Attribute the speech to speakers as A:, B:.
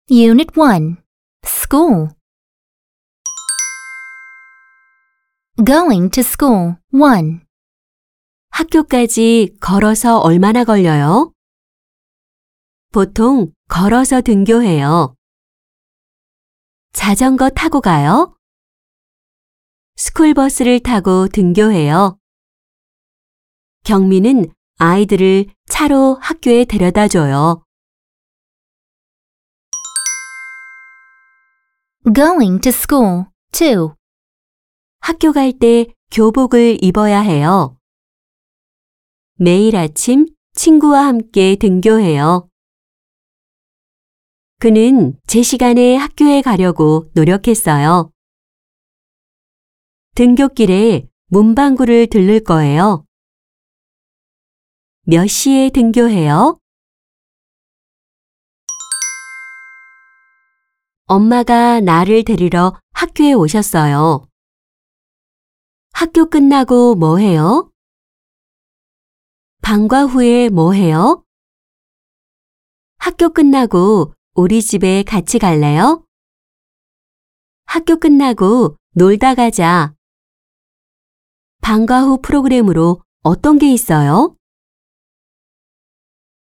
A: Unit 1. School. Going to school. 1.
B: 학교까지 걸어서 얼마나 걸려요? 보통 걸어서 등교해요. 자전거 타고 가요? 스쿨버스를 타고 등교해요. 경미는 아이들을 차로 학교에 데려다 줘요.
A: Going to school. 2.
B: 학교 갈 때 교복을 입어야 해요. 매일 아침 친구와 함께 등교해요. 그는 제 시간에 학교에 가려고 노력했어요. 등굣길에 문방구를 들를 거예요. 몇 시에 등교해요? 엄마가 나를 데리러 학교에 오셨어요. 학교 끝나고 뭐 해요? 방과 후에 뭐 해요? 학교 끝나고 우리 집에 같이 갈래요? 학교 끝나고 놀다 가자. 방과 후 프로그램으로 어떤 게 있어요?